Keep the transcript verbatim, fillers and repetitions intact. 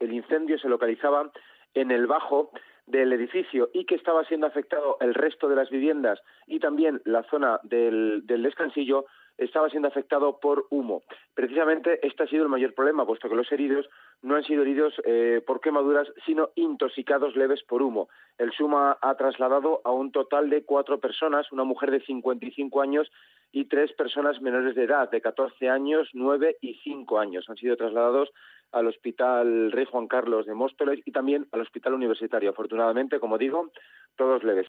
el incendio se localizaba en el bajo del edificio y que estaba siendo afectado el resto de las viviendas y también la zona del, del descansillo estaba siendo afectado por humo. Precisamente este ha sido el mayor problema, puesto que los heridos no han sido heridos eh, por quemaduras, sino intoxicados leves por humo. El SUMA ha trasladado a un total de cuatro personas, una mujer de cincuenta y cinco años y tres personas menores de edad, de catorce años, nueve y cinco años. Han sido trasladados al Hospital Rey Juan Carlos de Móstoles y también al Hospital Universitario. Afortunadamente, como digo, todos leves.